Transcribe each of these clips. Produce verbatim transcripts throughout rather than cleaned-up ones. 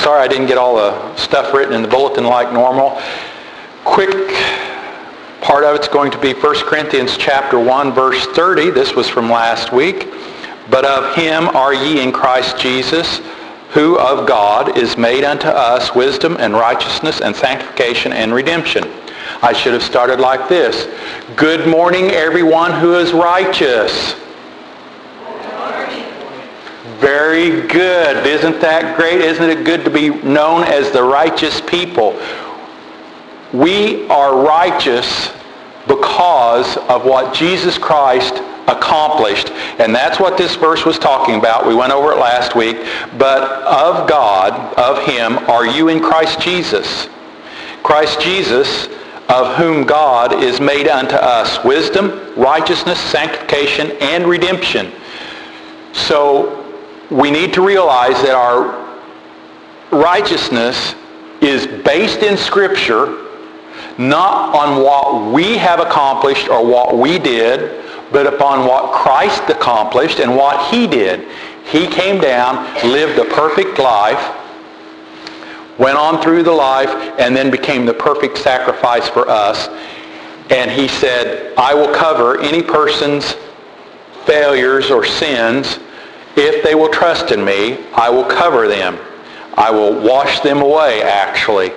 sorry I didn't get all the stuff written in the bulletin like normal. Quick part of it's going to be First Corinthians chapter one, verse thirty. This was from last week. But of him are ye in Christ Jesus, who of God is made unto us wisdom and righteousness and sanctification and redemption. I should have started like this. Good morning, everyone who is righteous. Very good. Isn't that great? Isn't it good to be known as the righteous people? We are righteous because of what Jesus Christ accomplished. And that's what this verse was talking about. We went over it last week. But of God, of him, are you in Christ Jesus. Christ Jesus, of whom God is made unto us wisdom, righteousness, sanctification, and redemption. So we need to realize that our righteousness is based in Scripture, not on what we have accomplished or what we did, but upon what Christ accomplished and what he did. He came down, lived a perfect life, went on through the life, and then became the perfect sacrifice for us. And he said, I will cover any person's failures or sins. If they will trust in me, I will cover them. I will wash them away, actually.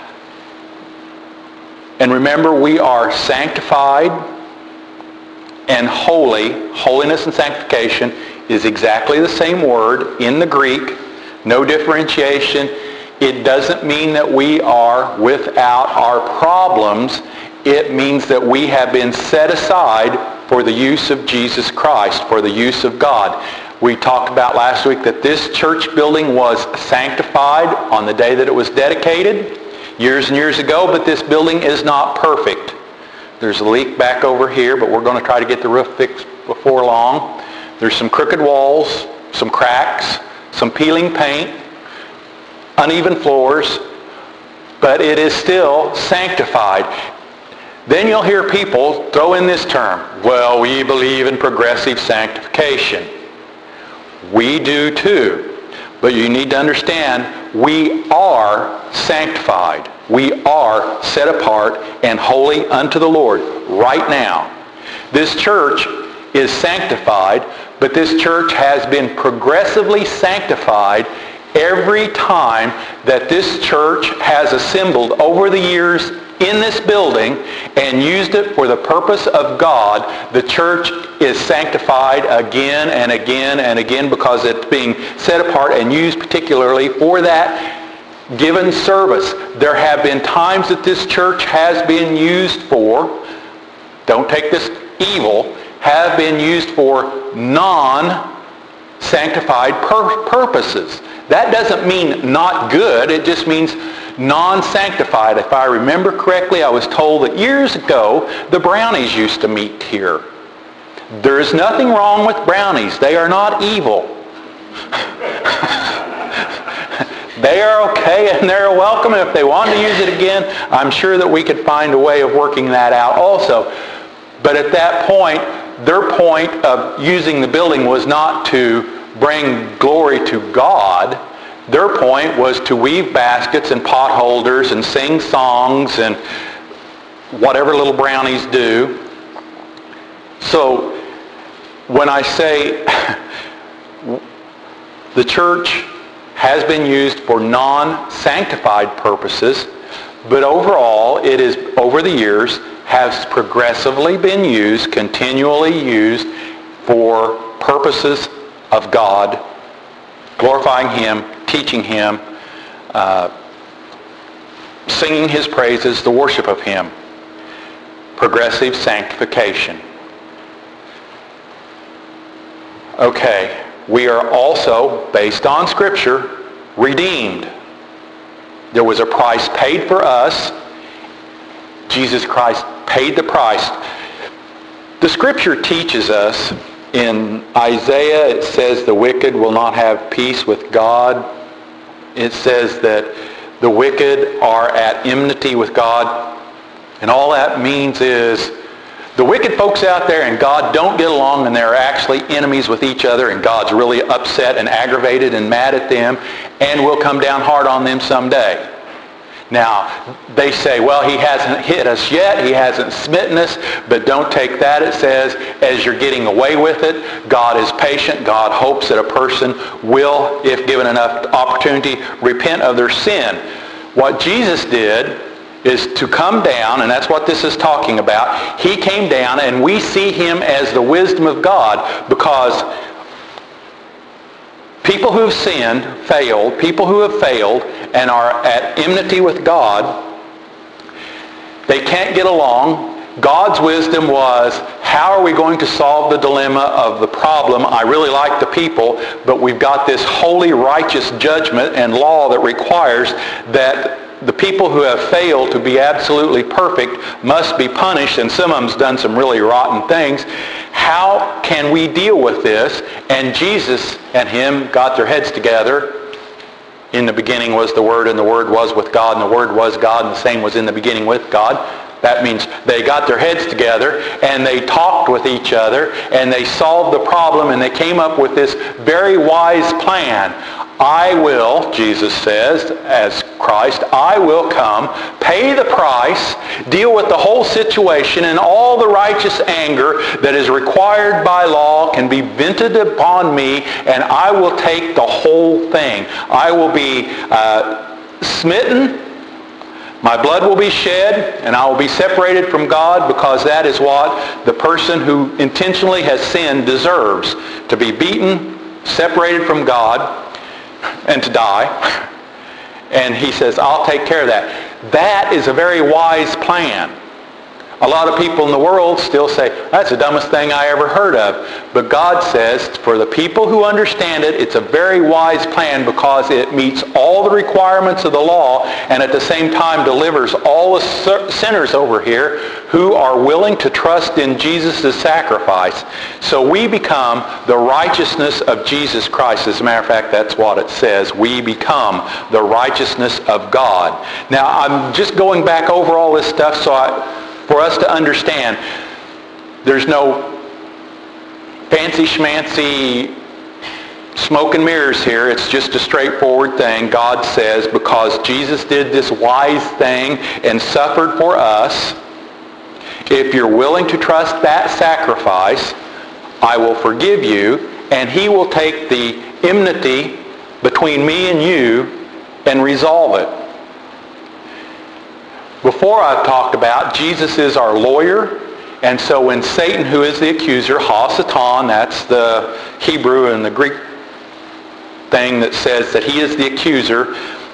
And remember, we are sanctified and holy. Holiness and sanctification is exactly the same word in the Greek. No differentiation. It doesn't mean that we are without our problems. It means that we have been set aside for the use of Jesus Christ, for the use of God. We talked about last week that this church building was sanctified on the day that it was dedicated years and years ago, but this building is not perfect. There's a leak back over here, but we're going to try to get the roof fixed before long. There's some crooked walls, some cracks, some peeling paint, uneven floors, but it is still sanctified. Then you'll hear people throw in this term, well, we believe in progressive sanctification. We do too. But you need to understand, we are sanctified. We are set apart and holy unto the Lord right now. This church is sanctified, but this church has been progressively sanctified every time that this church has assembled over the years in this building and used it for the purpose of God. The church is sanctified again and again and again because it's being set apart and used particularly for that given service. There have been times that this church has been used for, don't take this evil, have been used for non-sanctified pur- purposes. That doesn't mean not good, it just means non-sanctified. If I remember correctly, I was told that years ago the Brownies used to meet here. There is nothing wrong with Brownies. They are not evil. They are okay and they're welcome. And if they want to use it again, I'm sure that we could find a way of working that out also. But at that point, their point of using the building was not to bring glory to God. Their point was to weave baskets and pot holders and sing songs and whatever little Brownies do. So when I say the church has been used for non-sanctified purposes, but overall it is, over the years, has progressively been used, continually used for purposes of God, glorifying him, teaching him, uh, singing his praises, the worship of him. Progressive sanctification. Okay, we are also, based on Scripture, redeemed. There was a price paid for us. Jesus Christ paid the price. The Scripture teaches us in Isaiah, it says the wicked will not have peace with God. It says that the wicked are at enmity with God. And all that means is The wicked folks out there and God don't get along, and they're actually enemies with each other, and God's really upset and aggravated and mad at them and will come down hard on them someday. Now, they say, well, he hasn't hit us yet, he hasn't smitten us, but don't take that. It says, as you're getting away with it, God is patient. God hopes that a person will, if given enough opportunity, repent of their sin. What Jesus did is to come down, and that's what this is talking about. He came down, and we see him as the wisdom of God, because people who have sinned, failed, people who have failed and are at enmity with God, they can't get along. God's wisdom was, how are we going to solve the dilemma of the problem? I really like the people, but we've got this holy, righteous judgment and law that requires that the people who have failed to be absolutely perfect must be punished, and some of them's done some really rotten things. How can we deal with this? And Jesus and him got their heads together. In the beginning was the Word, and the Word was with God, and the Word was God, and the same was in the beginning with God. That means they got their heads together, and they talked with each other, and they solved the problem, and they came up with this very wise plan. I will, Jesus says, as Christ, I will come, pay the price, deal with the whole situation, and all the righteous anger that is required by law can be vented upon me, and I will take the whole thing. I will be uh, smitten, my blood will be shed, and I will be separated from God, because that is what the person who intentionally has sinned deserves, to be beaten, separated from God, and to die. And he says, I'll take care of that. That is a very wise plan. A lot of people in the world still say, that's the dumbest thing I ever heard of. But God says, for the people who understand it, it's a very wise plan, because it meets all the requirements of the law, and at the same time delivers all the sinners over here who are willing to trust in Jesus' sacrifice. So we become the righteousness of Jesus Christ. As a matter of fact, that's what it says. We become the righteousness of God. Now, I'm just going back over all this stuff so I... for us to understand, there's no fancy schmancy smoke and mirrors here. It's just a straightforward thing. God says, because Jesus did this wise thing and suffered for us, if you're willing to trust that sacrifice, I will forgive you, and he will take the enmity between me and you and resolve it. Before I've talked about, Jesus is our lawyer, and so when Satan, who is the accuser, ha-satan, that's the Hebrew and the Greek thing that says that he is the accuser,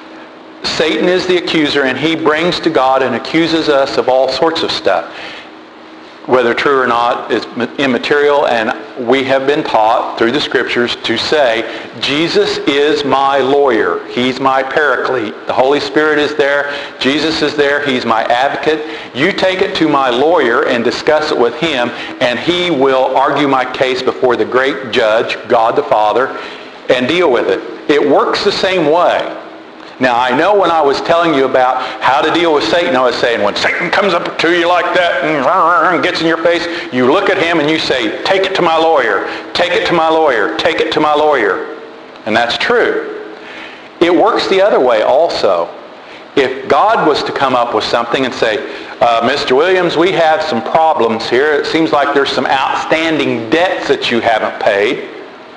Satan is the accuser, and he brings to God and accuses us of all sorts of stuff. Whether true or not is immaterial, and we have been taught through the Scriptures to say, Jesus is my lawyer. He's my paraclete. The Holy Spirit is there. Jesus is there. He's my advocate. You take it to my lawyer and discuss it with him, and he will argue my case before the great judge, God the Father, and deal with it. It works the same way. Now, I know when I was telling you about how to deal with Satan, I was saying when Satan comes up to you like that and gets in your face, you look at him and you say, take it to my lawyer, take it to my lawyer, take it to my lawyer. And that's true. It works the other way also. If God was to come up with something and say, uh, Mister Williams, we have some problems here. It seems like there's some outstanding debts that you haven't paid.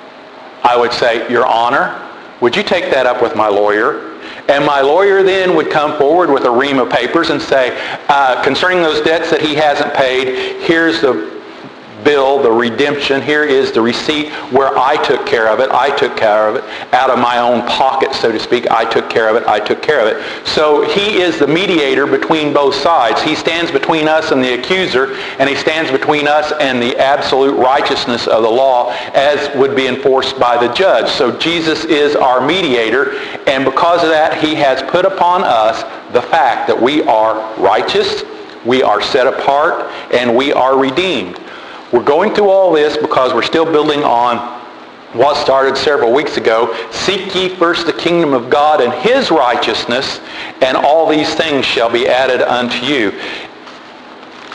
I would say, Your Honor, would you take that up with my lawyer? And my lawyer then would come forward with a ream of papers and say, uh, concerning those debts that he hasn't paid, here's the bill, the redemption, here is the receipt where I took care of it, I took care of it, out of my own pocket, so to speak, I took care of it, I took care of it. So he is the mediator between both sides. He stands between us and the accuser, and he stands between us and the absolute righteousness of the law as would be enforced by the judge. So Jesus is our mediator, and because of that, he has put upon us the fact that we are righteous, we are set apart, and we are redeemed. We're going through all this because we're still building on what started several weeks ago. Seek ye first the kingdom of God and his righteousness, and all these things shall be added unto you.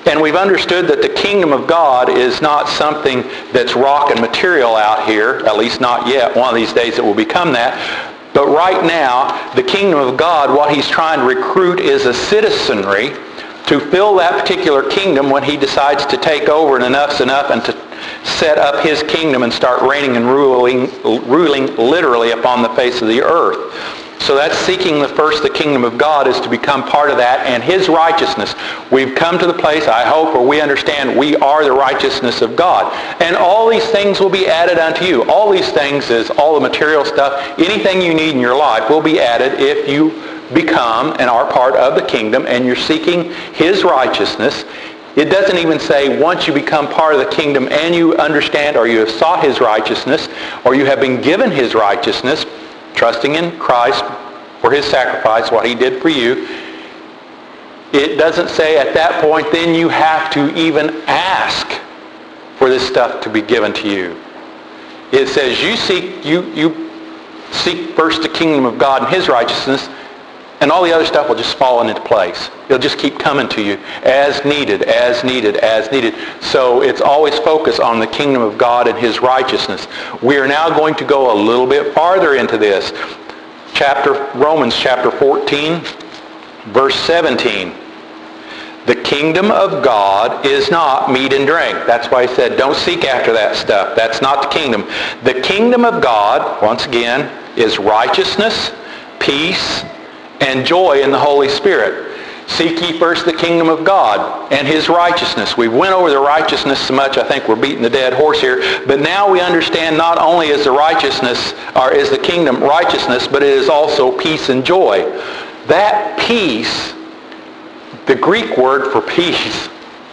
And we've understood that the kingdom of God is not something that's rock and material out here, at least not yet. One of these days it will become that. But right now, the kingdom of God, what he's trying to recruit is a citizenry to fill that particular kingdom when he decides to take over and enough's enough and to set up his kingdom and start reigning and ruling, ruling literally upon the face of the earth. So that's seeking the first the kingdom of God is to become part of that and his righteousness. We've come to the place, I hope, where we understand we are the righteousness of God. And all these things will be added unto you. All these things is all the material stuff. Anything you need in your life will be added if you become and are part of the kingdom and you're seeking his righteousness. It doesn't even say once you become part of the kingdom and you understand or you have sought his righteousness or you have been given his righteousness, trusting in Christ for his sacrifice, what he did for you, it doesn't say at that point then you have to even ask for this stuff to be given to you. It says you seek you you seek first the kingdom of God and his righteousness, and all the other stuff will just fall into place. It'll just keep coming to you as needed, as needed, as needed. So it's always focused on the kingdom of God and his righteousness. We are now going to go a little bit farther into this. Chapter Romans chapter fourteen, verse seventeen. The kingdom of God is not meat and drink. That's why he said, don't seek after that stuff. That's not the kingdom. The kingdom of God, once again, is righteousness, peace, and joy in the Holy Spirit. Seek ye first the kingdom of God and his righteousness. We went over the righteousness so much, I think we're beating the dead horse here. But now we understand not only is the righteousness, or is the kingdom righteousness, but it is also peace and joy. That peace, the Greek word for peace,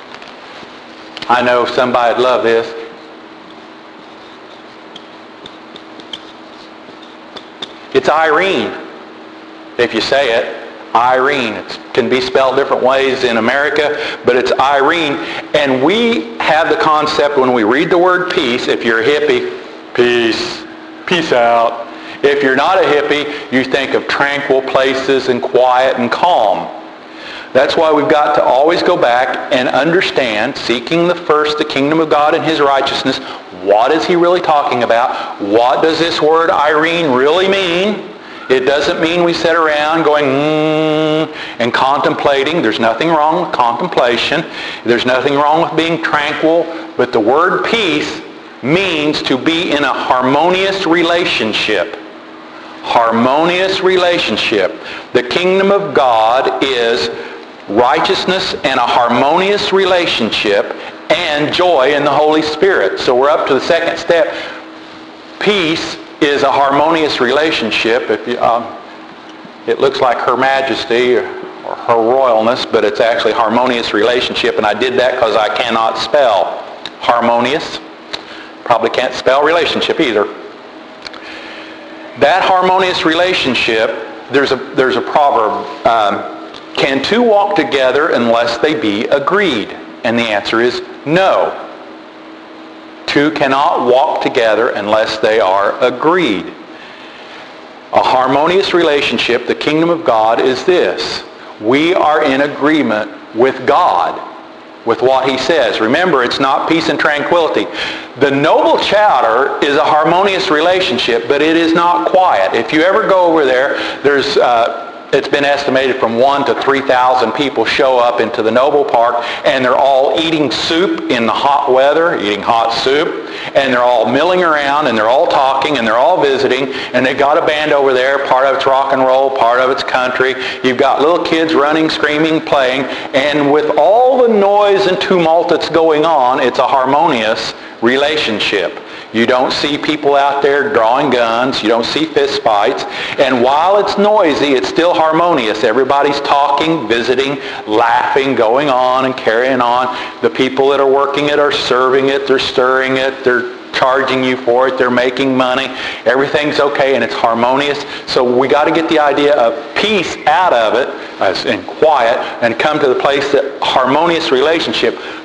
I know somebody'd love this. It's Irene. If you say it, Irene. It can be spelled different ways in America, but it's Irene. And we have the concept when we read the word peace, if you're a hippie, peace, peace out. If you're not a hippie, you think of tranquil places and quiet and calm. That's why we've got to always go back and understand, seeking the first, the kingdom of God and his righteousness, what is he really talking about? What does this word Irene really mean? It doesn't mean we sit around going, mm, and contemplating. There's nothing wrong with contemplation. There's nothing wrong with being tranquil. But the word peace means to be in a harmonious relationship. Harmonious relationship. The kingdom of God is righteousness and a harmonious relationship and joy in the Holy Spirit. So we're up to the second step. Peace is a harmonious relationship. If you, um, it looks like Her Majesty or, or Her Royalness, but it's actually harmonious relationship, and I did that because I cannot spell harmonious. Probably can't spell relationship either. That harmonious relationship, there's a there's a proverb. Um, can two walk together unless they be agreed? And the answer is no. Two cannot walk together unless they are agreed. A harmonious relationship, the kingdom of God, is this. We are in agreement with God, with what he says. Remember, it's not peace and tranquility. The noble chowder is a harmonious relationship, but it is not quiet. If you ever go over there, there's... Uh, It's been estimated from one to three thousand people show up into the Noble Park, and they're all eating soup in the hot weather, eating hot soup, and they're all milling around, and they're all talking, and they're all visiting, and they've got a band over there. Part of it's rock and roll, part of it's country. You've got little kids running, screaming, playing, and with all the noise and tumult that's going on, it's a harmonious relationship. You don't see people out there drawing guns. You don't see fist fights. And while it's noisy, it's still harmonious. Everybody's talking, visiting, laughing, going on and carrying on. The people that are working it are serving it. They're stirring it. They're charging you for it. They're making money. Everything's okay and it's harmonious. So we got to get the idea of peace out of it as in quiet and come to the place that harmonious relationship.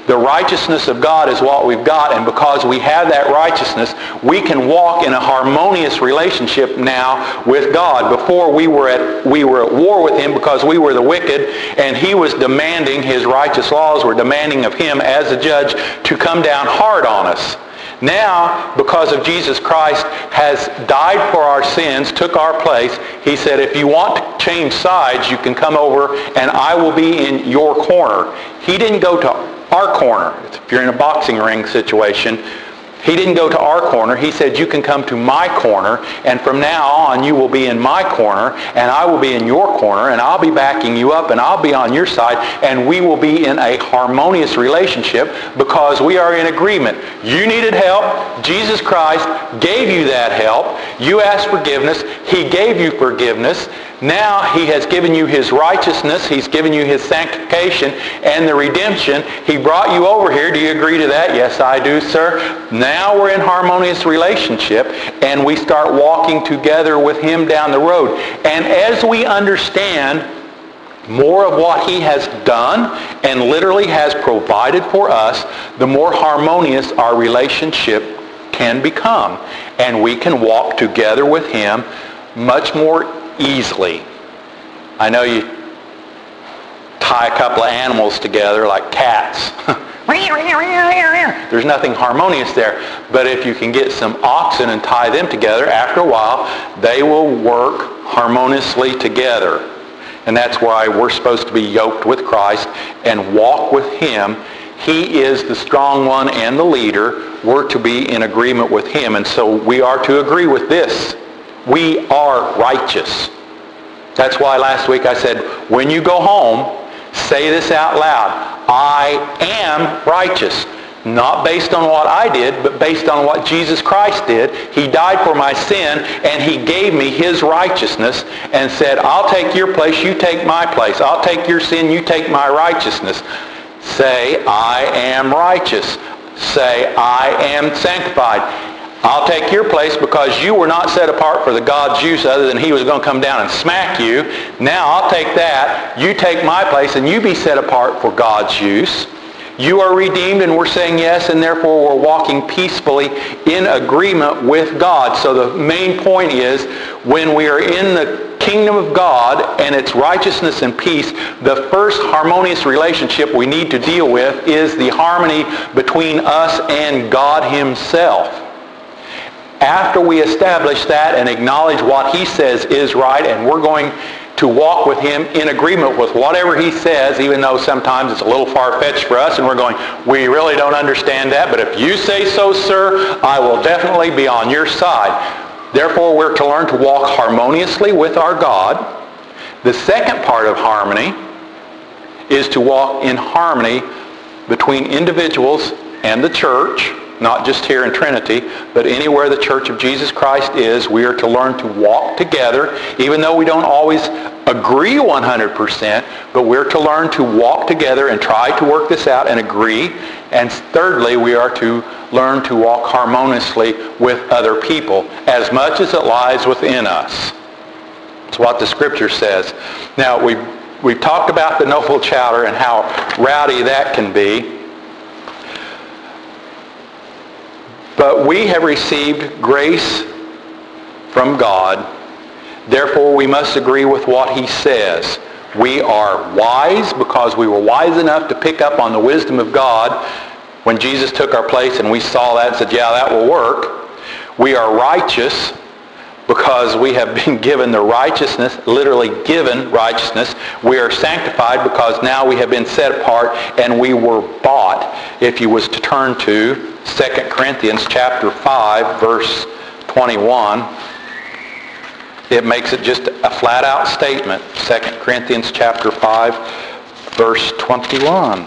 The righteousness of God is what we've got, and because we have that righteousness, we can walk in a harmonious relationship now with God. Before we were at we were at war with him because we were the wicked, and he was demanding, his righteous laws were demanding of him as a judge to come down hard on us. Now, because of Jesus Christ has died for our sins, took our place, he said, if you want to change sides, you can come over and I will be in your corner. He didn't go to our corner. If you're in a boxing ring situation, he didn't go to our corner. He said, you can come to my corner, and from now on you will be in my corner, and I will be in your corner, and I'll be backing you up, and I'll be on your side, and we will be in a harmonious relationship because we are in agreement. You needed help. Jesus Christ gave you that help. You asked forgiveness. He gave you forgiveness. Now he has given you his righteousness. He's given you his sanctification and the redemption. He brought you over here. Do you agree to that? Yes, I do, sir. Now we're in harmonious relationship, and we start walking together with him down the road. And as we understand more of what he has done and literally has provided for us, the more harmonious our relationship can become. And we can walk together with him much more easily. I know you tie a couple of animals together like cats. There's nothing harmonious there. But if you can get some oxen and tie them together, after a while, they will work harmoniously together. And that's why we're supposed to be yoked with Christ and walk with him. He is the strong one and the leader. We're to be in agreement with him. And so we are to agree with this. We are righteous. That's why last week I said, when you go home, say this out loud. I am righteous. Not based on what I did, but based on what Jesus Christ did. He died for my sin, and he gave me his righteousness and said, I'll take your place, you take my place. I'll take your sin, you take my righteousness. Say, I am righteous. Say, I am sanctified. I'll take your place because you were not set apart for the God's use other than he was going to come down and smack you. Now I'll take that. You take my place and you be set apart for God's use. You are redeemed, and we're saying yes, and therefore we're walking peacefully in agreement with God. So the main point is, when we are in the kingdom of God and its righteousness and peace, the first harmonious relationship we need to deal with is the harmony between us and God himself. After we establish that and acknowledge what he says is right, and we're going to walk with him in agreement with whatever he says, even though sometimes it's a little far-fetched for us and we're going, we really don't understand that, but if you say so, sir, I will definitely be on your side. Therefore, we're to learn to walk harmoniously with our God. The second part of harmony is to walk in harmony between individuals and the church. Not just here in Trinity, but anywhere the Church of Jesus Christ is, we are to learn to walk together, even though we don't always agree one hundred percent, but we're to learn to walk together and try to work this out and agree. And thirdly, we are to learn to walk harmoniously with other people, as much as it lies within us. It's what the Scripture says. Now, we've, we've talked about the noble chowder and how rowdy that can be. But we have received grace from God. Therefore, we must agree with what he says. We are wise because we were wise enough to pick up on the wisdom of God when Jesus took our place, and we saw that and said, yeah, that will work. We are righteous because we have been given the righteousness, literally given righteousness. We are sanctified because now we have been set apart and we were bought. If you was to turn to Second Corinthians chapter five, verse twenty-one, it makes it just a flat-out statement. Second Corinthians chapter five, verse twenty-one.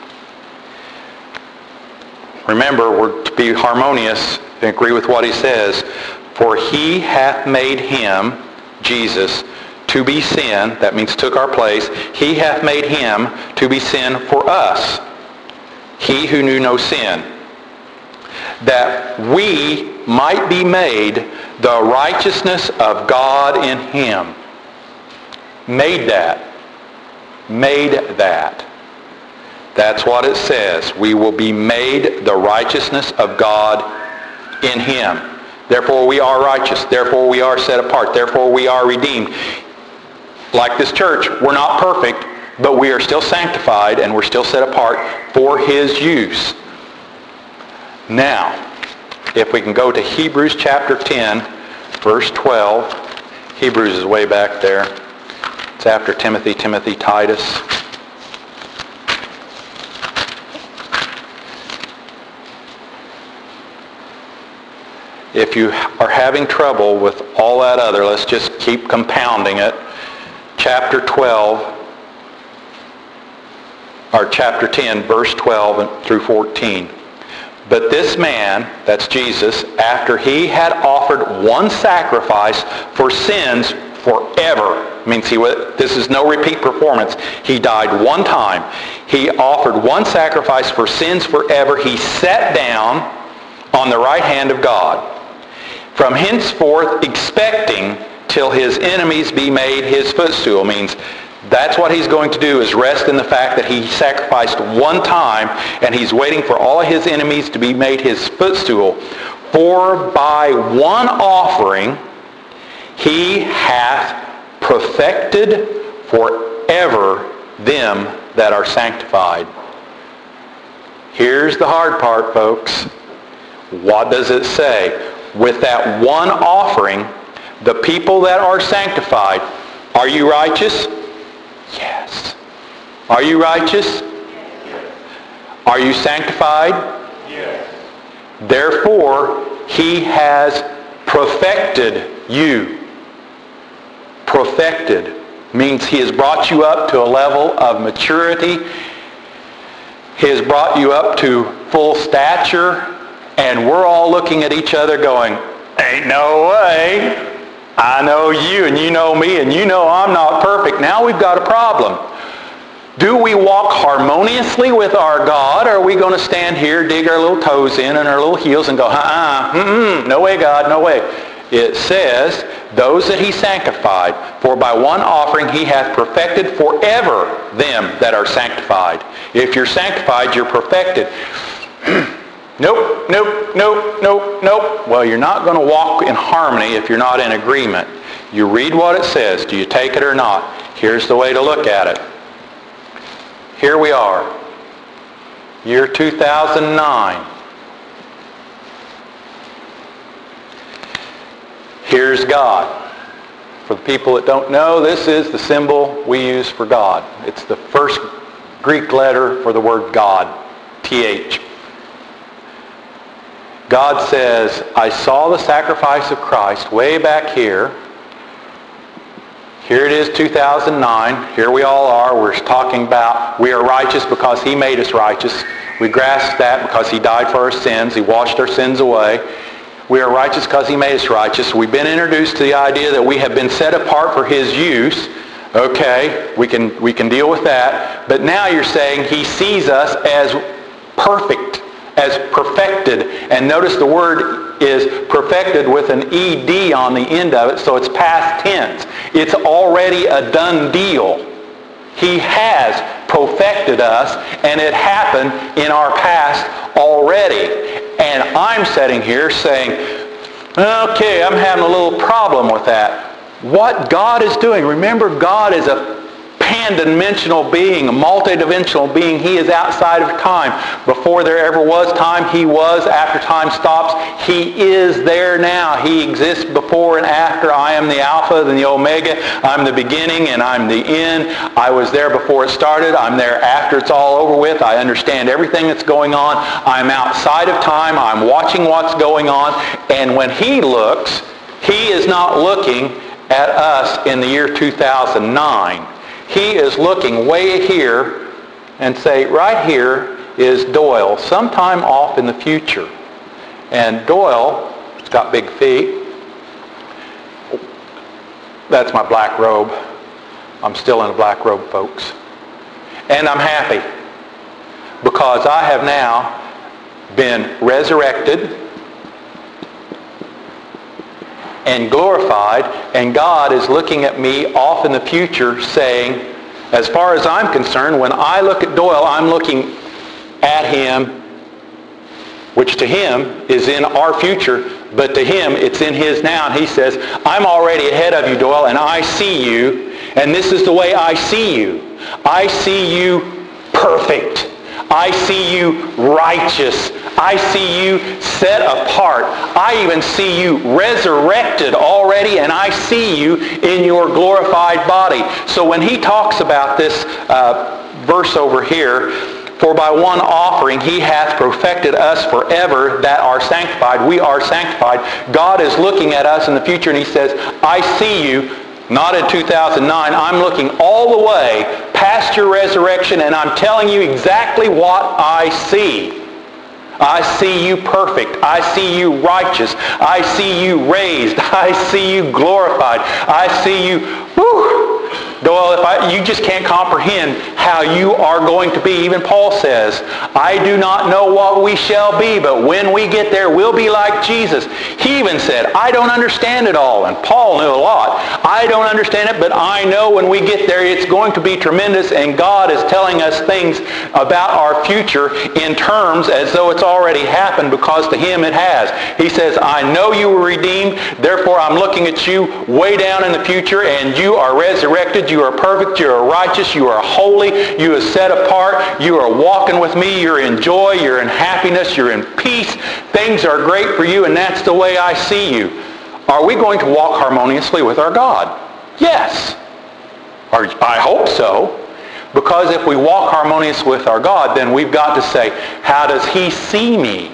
Remember, we're to be harmonious and agree with what he says. For he hath made him, Jesus, to be sin, that means took our place, he hath made him to be sin for us, he who knew no sin, that we might be made the righteousness of God in him. Made that. Made that. That's what it says. We will be made the righteousness of God in Him. Therefore we are righteous. Therefore we are set apart. Therefore we are redeemed. Like this church, we're not perfect, but we are still sanctified and we're still set apart for His use. Now, if we can go to Hebrews chapter ten, verse twelve. Hebrews is way back there. It's after Timothy, Timothy, Titus. If you are having trouble with all that other, let's just keep compounding it. Chapter twelve, or chapter ten, verse twelve through fourteen. But this man, that's Jesus, after He had offered one sacrifice for sins forever, means he this is no repeat performance. He died one time. He offered one sacrifice for sins forever. He sat down on the right hand of God. From henceforth expecting till His enemies be made His footstool. Means that's what He's going to do, is rest in the fact that He sacrificed one time and He's waiting for all of His enemies to be made His footstool. For by one offering He hath perfected forever them that are sanctified. Here's the hard part, folks. What does it say? With that one offering, the people that are sanctified, are you righteous? Yes. Are you righteous? Yes. Are you sanctified? Yes. Therefore, He has perfected you. Perfected means He has brought you up to a level of maturity. He has brought you up to full stature. And we're all looking at each other going, ain't no way. I know you and you know me and you know I'm not perfect. Now we've got a problem. Do we walk harmoniously with our God, or are we going to stand here, dig our little toes in and our little heels and go, uh-uh, mm-mm, no way, God, no way. It says, those that He sanctified, for by one offering He hath perfected forever them that are sanctified. If you're sanctified, you're perfected. Nope, nope, nope, nope, nope. Well, you're not going to walk in harmony if you're not in agreement. You read what it says. Do you take it or not? Here's the way to look at it. Here we are. Year two thousand nine. Here's God. For the people that don't know, this is the symbol we use for God. It's the first Greek letter for the word God. T H. God says, I saw the sacrifice of Christ way back here. Here it is, two thousand nine. Here we all are. We're talking about we are righteous because He made us righteous. We grasp that because He died for our sins. He washed our sins away. We are righteous because He made us righteous. We've been introduced to the idea that we have been set apart for His use. Okay, we can, we can deal with that. But now you're saying He sees us as perfect, as perfected. And notice the word is perfected with an E D on the end of it, so it's past tense. It's already a done deal. He has perfected us, and it happened in our past already. And I'm sitting here saying, okay, I'm having a little problem with that. What God is doing, remember, God is a pan-dimensional being, a multi-dimensional being. He is outside of time. Before there ever was time, He was. After time stops, He is there now. He exists before and after. I am the Alpha and the Omega. I'm the beginning and I'm the end. I was there before it started. I'm there after it's all over with. I understand everything that's going on. I'm outside of time. I'm watching what's going on. And when He looks, He is not looking at us in the year two thousand nine. He is looking way here and say, right here is Doyle, sometime off in the future. And Doyle, has got big feet. That's my black robe. I'm still in a black robe, folks. And I'm happy because I have now been resurrected and glorified, and God is looking at me off in the future saying, As far as I'm concerned, when I look at Doyle, I'm looking at him, which to him is in our future, but to him it's in his now. And he says, I'm already ahead of you, Doyle, and I see you, and this is the way I see you. I see you perfect. I see you righteous. I see you set apart. I even see you resurrected already, and I see you in your glorified body. So when he talks about this uh, verse over here, for by one offering he hath perfected us forever that are sanctified. We are sanctified. God is looking at us in the future, and he says, I see you. Not in two thousand nine. I'm looking all the way past your resurrection, and I'm telling you exactly what I see. I see you perfect. I see you righteous. I see you raised. I see you glorified. I see you, whew, Doyle, if I, you just can't comprehend how you are going to be. Even Paul says, I do not know what we shall be, but when we get there, we'll be like Jesus. He even said, I don't understand it all. And Paul knew a lot. I don't understand it, but I know when we get there, it's going to be tremendous, and God is telling us things about our future in terms as though it's already happened, because to him it has. He says, I know you were redeemed, therefore I'm looking at you way down in the future, and you are resurrected, you are perfect, you are righteous, you are holy, you are set apart, you are walking with me, you're in joy, you're in happiness, you're in peace. Things are great for you, and that's the way I see you. Are we going to walk harmoniously with our God? Yes. Or I hope so. Because if we walk harmonious with our God, then we've got to say, how does he see me?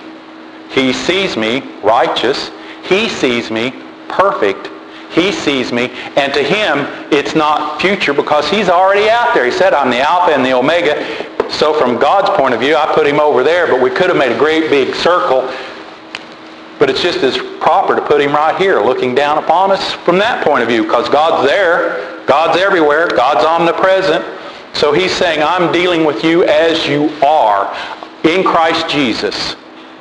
He sees me righteous. He sees me perfect. He sees me. And to him, it's not future, because he's already out there. He said, I'm the Alpha and the Omega. So from God's point of view, I put him over there, but we could have made a great big circle. But it's just as proper to put him right here, looking down upon us from that point of view, because God's there. God's everywhere. God's omnipresent. So he's saying, I'm dealing with you as you are in Christ Jesus.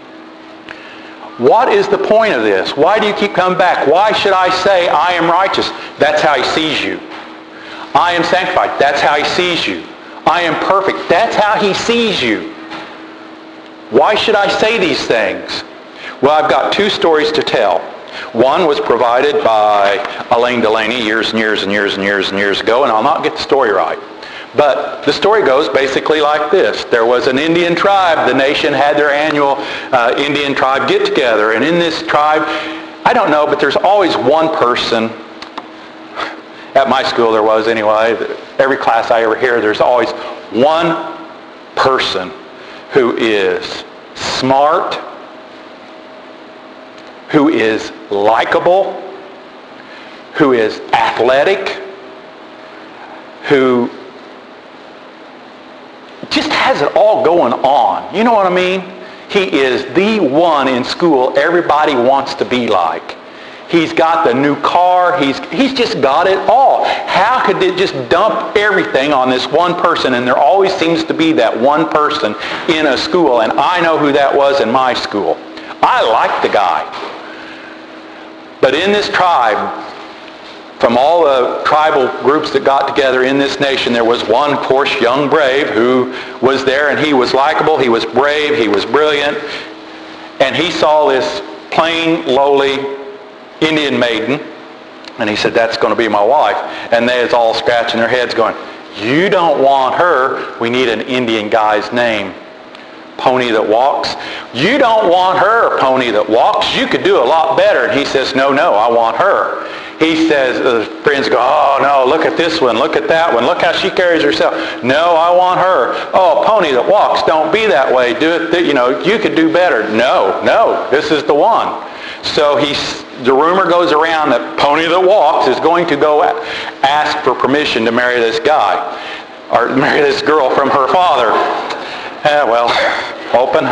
What is the point of this? Why do you keep coming back? Why should I say I am righteous? That's how he sees you. I am sanctified. That's how he sees you. I am perfect. That's how he sees you. Why should I say these things? Well, I've got two stories to tell. One was provided by Elaine Delaney years and years and years and years and years ago, and I'll not get the story right. But the story goes basically like this. There was an Indian tribe. The nation had their annual uh, Indian tribe get-together. And in this tribe, I don't know, but there's always one person. At my school there was anyway. Every class I ever hear, there's always one person who is smart, who is likable, who is athletic, who just has it all going on. You know what I mean? He is the one in school everybody wants to be like. He's got the new car. He's, he's just got it all. How could it just dump everything on this one person? And there always seems to be that one person in a school. And I know who that was in my school. I liked the guy. But in this tribe, from all the tribal groups that got together in this nation, there was one, of course, young brave who was there, and he was likable, he was brave, he was brilliant, and he saw this plain, lowly Indian maiden, and he said, that's going to be my wife. And they was all scratching their heads going, you don't want her. We need an Indian guy's name. Pony that walks. You don't want her, Pony that walks. You could do a lot better. And he says, no, no, I want her. He says, uh, friends go, oh, no, look at this one, look at that one, look how she carries herself. No, I want her. Oh, Pony that walks, don't be that way. Do it, th- you know, you could do better. No, no, this is the one. So he's, the rumor goes around that Pony that walks is going to go ask for permission to marry this guy, or marry this girl from her father. Eh, well, open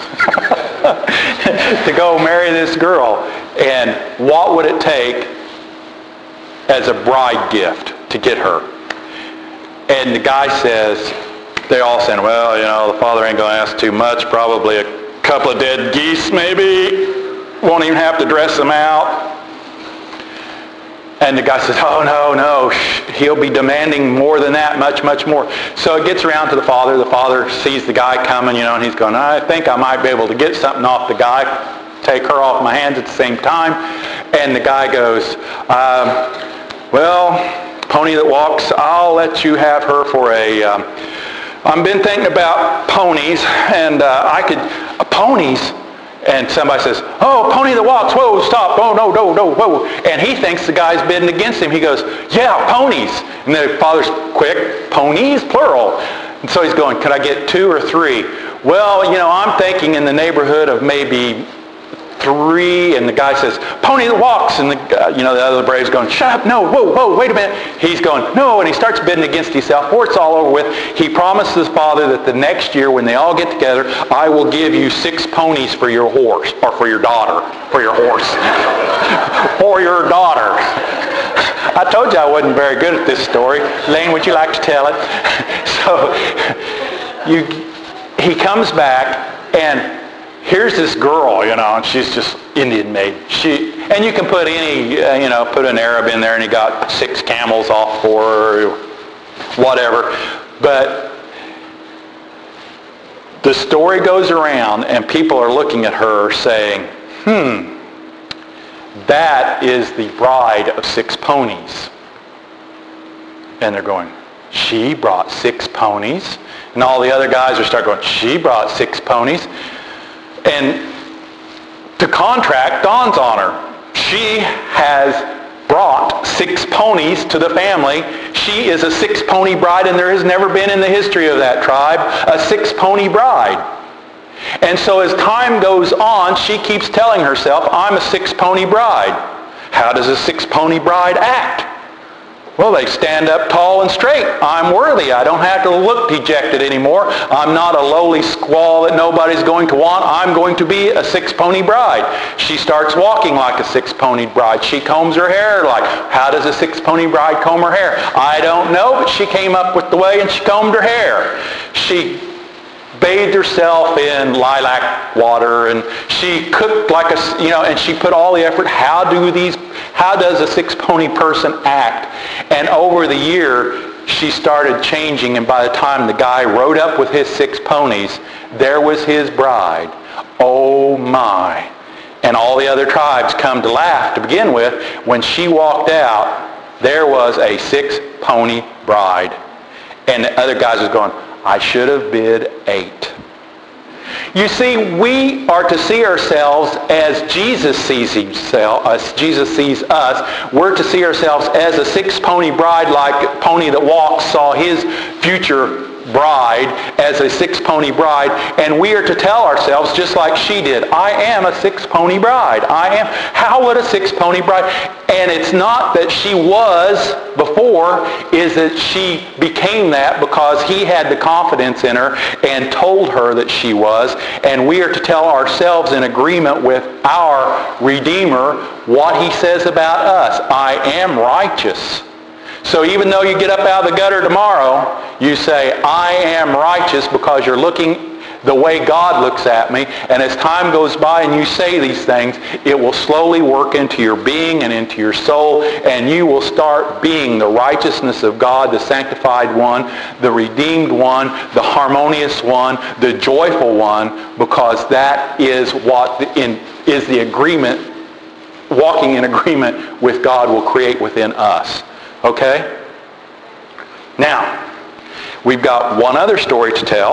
to go marry this girl. And what would it take as a bride gift to get her? And the guy says, they all saying, well, you know, the father ain't going to ask too much, probably a couple of dead geese maybe, won't even have to dress them out. And the guy says, oh, no, no, he'll be demanding more than that, much, much more. So it gets around to the father. The father sees the guy coming, you know, and he's going, I think I might be able to get something off the guy, take her off my hands at the same time. And the guy goes, um, well, pony that walks, I'll let you have her for a, um, I've been thinking about ponies, and uh, I could, uh, ponies? And somebody says, oh, pony that walks, whoa, stop, oh, no, no, no, whoa. And he thinks the guy's bidding against him. He goes, yeah, ponies. And the father's quick, ponies, plural. And so he's going, could I get two or three? Well, you know, I'm thinking in the neighborhood of maybe three. And the guy says, pony that walks. And the, uh, you know, the other brave's going, shut up, no, whoa, whoa, wait a minute. He's going, no, and he starts bidding against himself. Before it's all over with, he promises his father that the next year when they all get together, I will give you six ponies for your horse, or for your daughter, for your horse, for your daughter. I told you I wasn't very good at this story. Lane, would you like to tell it? So you, he comes back, and here's this girl, you know, and she's just Indian made. She, and you can put any, uh, you know, put an Arab in there, and he got six camels off for her, whatever. But the story goes around, and people are looking at her saying, hmm, that is the bride of six ponies. And they're going, she brought six ponies? And all the other guys are start going, she brought six ponies? And the contract dawns on her. She has brought six ponies to the family. She is a six-pony bride, and there has never been in the history of that tribe a six-pony bride. And so as time goes on, she keeps telling herself, I'm a six-pony bride. How does a six-pony bride act? Well, they stand up tall and straight. I'm worthy. I don't have to look dejected anymore. I'm not a lowly squaw that nobody's going to want. I'm going to be a six-pony bride. She starts walking like a six-pony bride. She combs her hair like, how does a six-pony bride comb her hair? I don't know, but she came up with the way and she combed her hair. She bathed herself in lilac water, and she cooked like a, you know, and she put all the effort. How do these, how does a six-pony person act? And over the year, she started changing, and by the time the guy rode up with his six ponies, there was his bride. Oh my. And all the other tribes come to laugh to begin with. When she walked out, there was a six-pony bride. And the other guys was going, I should have bid eight. You see, we are to see ourselves as Jesus sees himself, as Jesus sees us. We're to see ourselves as a six-pony bride, like Pony That Walks saw his future bride as a six-pony bride, and we are to tell ourselves just like she did, I am a six-pony bride. I am. How would a six-pony bride? And it's not that she was before, is that she became that because he had the confidence in her and told her that she was, and we are to tell ourselves in agreement with our Redeemer what he says about us. I am righteous. So even though you get up out of the gutter tomorrow, you say, I am righteous, because you're looking the way God looks at me. And as time goes by and you say these things, it will slowly work into your being and into your soul, and you will start being the righteousness of God, the sanctified one, the redeemed one, the harmonious one, the joyful one, because that is what the, in, is the agreement, walking in agreement with God will create within us. Okay? Now, we've got one other story to tell,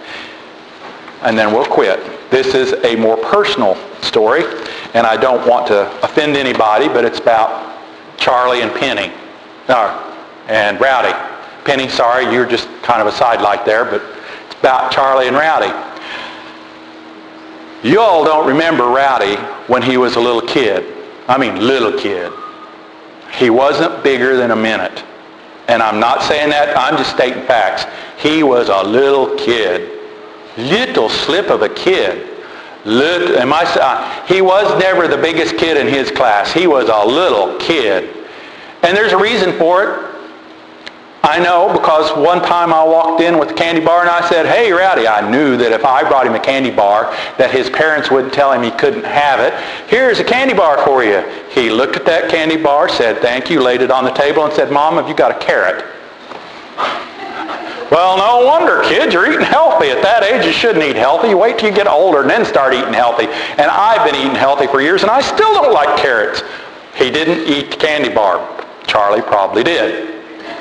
and then we'll quit. This is a more personal story, and I don't want to offend anybody, but it's about Charlie and Penny. No, and Rowdy. Penny, sorry, you're just kind of a sidelight there, but it's about Charlie and Rowdy. You all don't remember Rowdy when he was a little kid. I mean, little kid. He wasn't bigger than a minute. And I'm not saying that, I'm just stating facts. He was a little kid. Little slip of a kid. Little, am I, uh, he was never the biggest kid in his class. He was a little kid. And there's a reason for it. I know because one time I walked in with a candy bar and I said, "Hey, Rowdy," I knew that if I brought him a candy bar that his parents wouldn't tell him he couldn't have it. "Here's a candy bar for you." He looked at that candy bar, said thank you, laid it on the table and said, "Mom, have you got a carrot?" Well, no wonder, kids. You're eating healthy. At that age, you shouldn't eat healthy. You wait till you get older and then start eating healthy. And I've been eating healthy for years, and I still don't like carrots. He didn't eat the candy bar. Charlie probably did.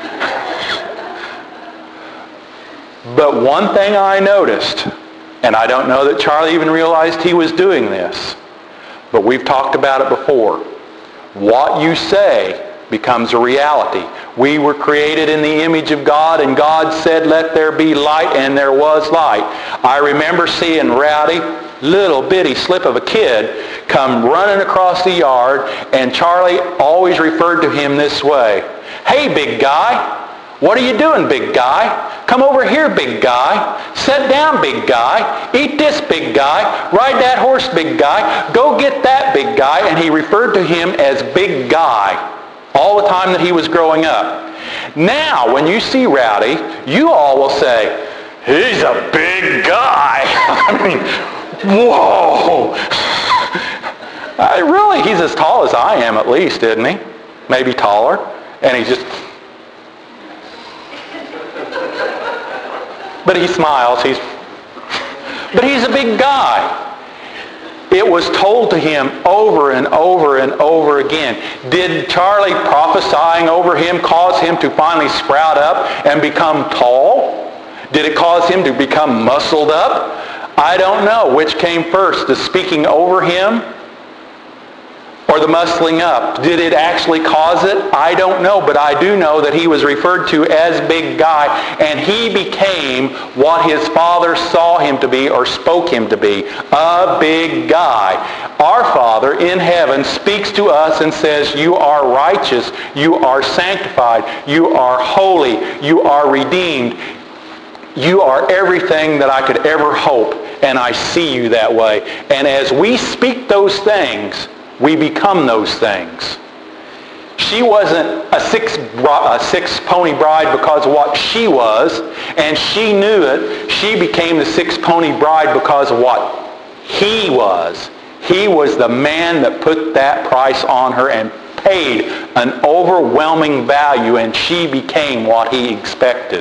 But one thing I noticed, and I don't know that Charlie even realized he was doing this, but we've talked about it before. What you say becomes a reality. We were created in the image of God, and God said, "Let there be light," and there was light. I remember seeing Rowdy, little bitty slip of a kid, come running across the yard, and Charlie always referred to him this way. "Hey, big guy. What are you doing, big guy? Come over here, big guy. Sit down, big guy. Eat this, big guy. Ride that horse, big guy. Go get that, big guy." And he referred to him as big guy all the time that he was growing up. Now, when you see Rowdy, you all will say, "He's a big guy." I mean, whoa. I really, he's as tall as I am at least, isn't he? Maybe taller. And he's just... But he smiles. He's, but he's a big guy. It was told to him over and over and over again. Did Charlie prophesying over him cause him to finally sprout up and become tall? Did it cause him to become muscled up? I don't know which came first, the speaking over him or the muscling up. Did it actually cause it? I don't know, but I do know that he was referred to as big guy, and he became what his father saw him to be or spoke him to be, a big guy. Our Father in heaven speaks to us and says, "You are righteous, you are sanctified, you are holy, you are redeemed. You are everything that I could ever hope, and I see you that way." And as we speak those things, we become those things. She wasn't a six, a six pony bride because of what she was, and she knew it. She became the six pony bride because of what he was. He was the man that put that price on her and paid an overwhelming value, and she became what he expected.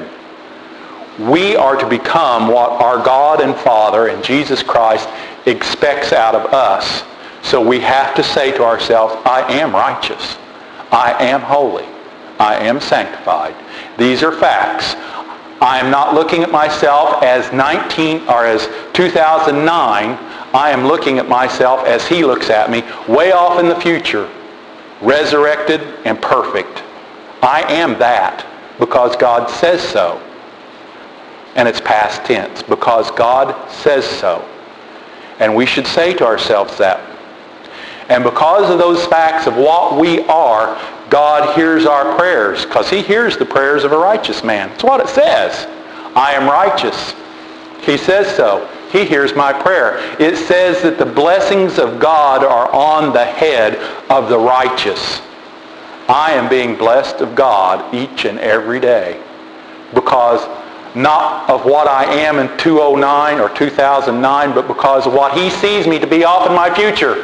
We are to become what our God and Father and Jesus Christ expects out of us. So we have to say to ourselves, "I am righteous. I am holy. I am sanctified." These are facts. I am not looking at myself as nineteen or as two thousand nine. I am looking at myself as he looks at me, way off in the future, resurrected and perfect. I am that because God says so. And it's past tense, because God says so. And we should say to ourselves that. And because of those facts of what we are, God hears our prayers, because he hears the prayers of a righteous man. That's what it says. I am righteous. He says so. He hears my prayer. It says that the blessings of God are on the head of the righteous. I am being blessed of God each and every day, because not of what I am in two thousand nine or two thousand nine, but because of what he sees me to be off in my future.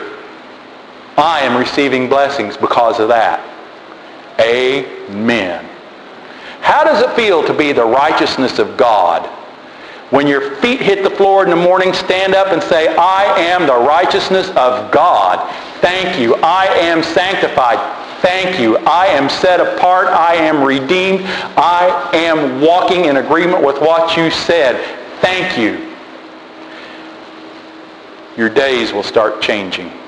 I am receiving blessings because of that. Amen. How does it feel to be the righteousness of God? When your feet hit the floor in the morning, stand up and say, "I am the righteousness of God. Thank you. I am sanctified. Thank you. I am set apart. I am redeemed. I am walking in agreement with what you said. Thank you." Your days will start changing.